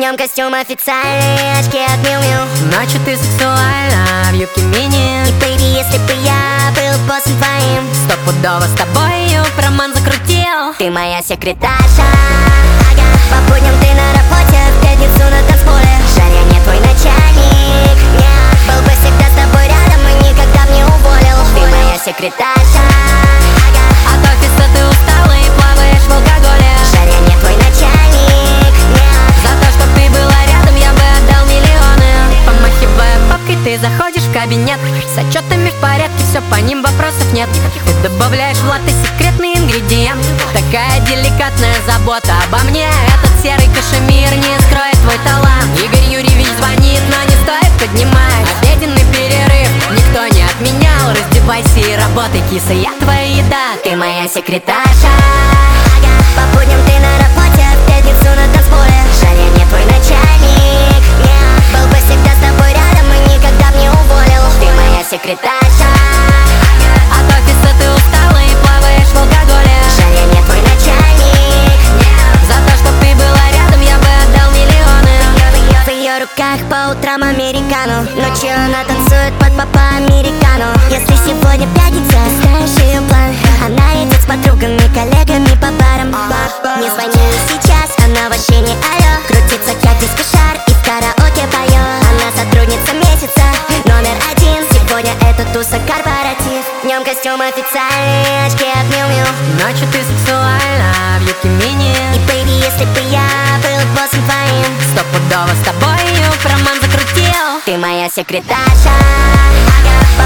Днем костюм официальный, очки от Miu Miu. Ночью ты сексуальна в юбке мини. И baby, если бы я был боссом твоим, Стопудово с тобою роман закрутил. ты моя секретарша. Ага. По будням ты на работе, в пятницу на танцполе. Жаря не твой начальник, нет. Был бы всегда с тобой рядом и никогда б не уволил. Ты моя секретарша. Ага. От офиса ты устала и плаваешь в алкоголе. Жаря не твой начальник, нет. За то, что ты была рядом, я бы отдал миллионы. Помахивая папкой, ты заходишь в кабинет. С отчетами в порядке, все по ним вопросов нет. Ты добавляешь в латте секретный ингредиент. Такая деликатная забота обо мне. Этот серый кашемир не скроет твой талант. Игорь Юрьевич звонит, но не стоит поднимать. Обеденный перерыв никто не отменял. Раздевайся и работай, киса, я твоя еда. Ты моя секретарша. Ага. По будням ты на работе, в пятницу на танцполе. Жаря не твой начальник, нет. Был бы всегда с тобой рядом и никогда б не уволил. Ты моя секретарша. Ага. От офиса ты устала и плаваешь в алкоголе. Жаря не твой начальник, нет. За то, что ты была рядом, я бы отдал миллионы. В ее руках по утрам американу. Ночью она танцует под папа американу. Если сегодня пятница, знаешь ее план. Она идет с подругами, коллегами по барам. Не звони ей сейчас, она вообще не алло. Крутится как дискошар и в караоке поет. Она сотрудница месяца, номер один. Сегодня это туса корпоратив. Днем костюм официальный, очки от Miu Miu. Ночью ты сексуальна в юбке мини. И baby, если бы я был боссом твоим, Стопудово с тобою роман закрутил. ты моя секретарша. Ага. По